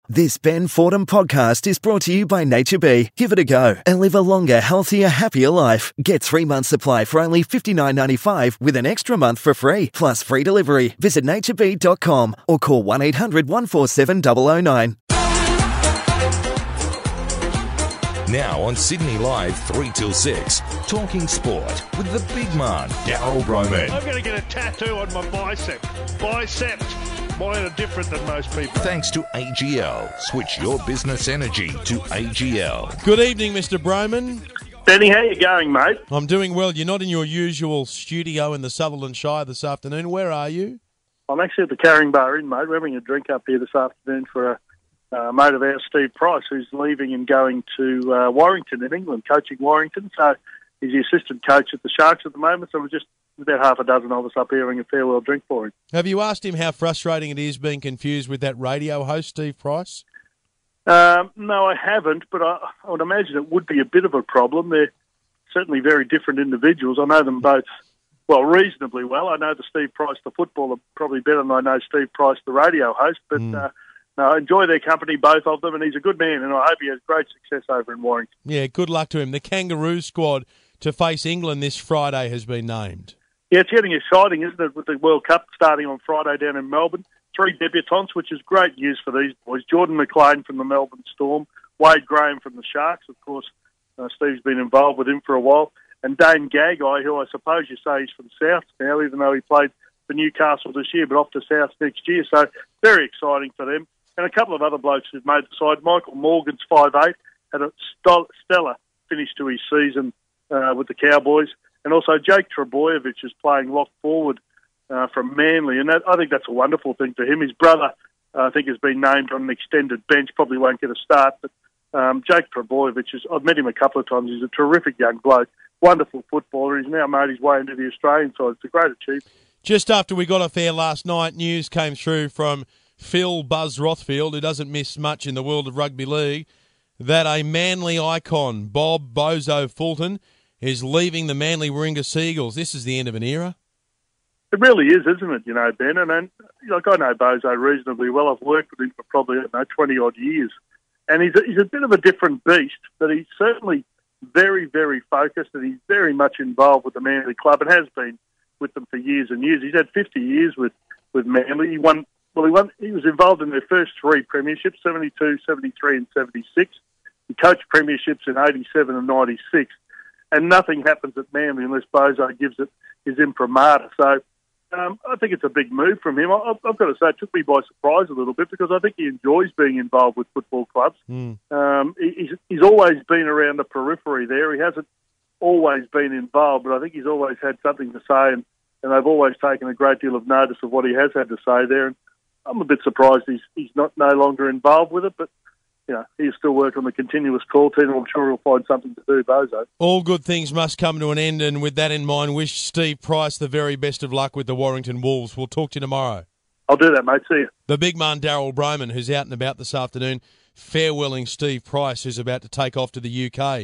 This Ben Fordham podcast is brought to you by Nature Bee. Give it a go and live a longer, healthier, happier life. Get 3 months supply for only $59.95 with an extra month for free, plus free delivery. Visit naturebee.com or call 1-800-147-009. Now on Sydney Live 3 till 6, talking sport with the big man, Daryl Broman. I'm going to get a tattoo on my bicep. Mine are different than most people. Thanks to AGL. Switch your business energy to AGL. Good evening, Mr. Broman. Benny, how you going, mate? I'm doing well. You're not in your usual studio in the Sutherland Shire this afternoon. Where are you? I'm actually at the Carring Bar Inn, mate. We're having a drink up here this afternoon for a mate of ours, Steve Price, who's leaving and going to Warrington in England, coaching Warrington. So he's the assistant coach at the Sharks at the moment. So we're just about half a dozen of us up here having a farewell drink for him. Have you asked him how frustrating it is being confused with that radio host, Steve Price? No, I haven't, but I would imagine it would be a bit of a problem. They're certainly very different individuals. I know them both, well, reasonably well. I know the Steve Price, the footballer, probably better than I know Steve Price, the radio host, but no, I enjoy their company, both of them, and he's a good man, and I hope he has great success over in Warrington. Yeah, good luck to him. The Kangaroo squad to face England this Friday has been named. Yeah, it's getting exciting, isn't it, with the World Cup starting on Friday down in Melbourne. 3 debutants, which is great news for these boys. Jordan McLean from the Melbourne Storm, Wade Graham from the Sharks, of course, Steve's been involved with him for a while, and Dane Gagai, who I suppose you say he's from South now, even though he played for Newcastle this year, but off to South next year. So very exciting for them. And a couple of other blokes who've made the side. Michael Morgan's 5'8", had a stellar finish to his season with the Cowboys. And also Jake Trebojevic is playing lock forward from Manly. And I think that's a wonderful thing for him. His brother, I think, has been named on an extended bench, probably won't get a start. But Jake Trebojevic, I've met him a couple of times. He's a terrific young bloke, wonderful footballer. He's now made his way into the Australian side. It's a great achievement. Just after we got off air last night, news came through from Phil Buzz Rothfield, who doesn't miss much in the world of rugby league, that a Manly icon, Bob Bozo Fulton, is leaving the Manly Warringah Seagulls. This is the end of an era. It really is, isn't it, Ben? And I know Bozo reasonably well. I've worked with him for probably 20-odd years. And he's a bit of a different beast, but he's certainly very, very focused, and he's very much involved with the Manly club and has been with them for years and years. He's had 50 years with Manly. He was involved in their first 3 premierships, 72, 73 and 76. He coached premierships in 87 and 96. And nothing happens at Manly unless Bozo gives it his imprimatur. So I think it's a big move from him. I've got to say, it took me by surprise a little bit because I think he enjoys being involved with football clubs. He's always been around the periphery there. He hasn't always been involved, but I think he's always had something to say, and they've always taken a great deal of notice of what he has had to say there. And I'm a bit surprised he's no longer involved with it, but he'll still work on the continuous call team, and I'm sure he'll find something to do, Bozo. All good things must come to an end, and with that in mind, wish Steve Price the very best of luck with the Warrington Wolves. We'll talk to you tomorrow. I'll do that, mate. See you. The big man, Daryl Broman, who's out and about this afternoon, farewelling Steve Price, who's about to take off to the UK.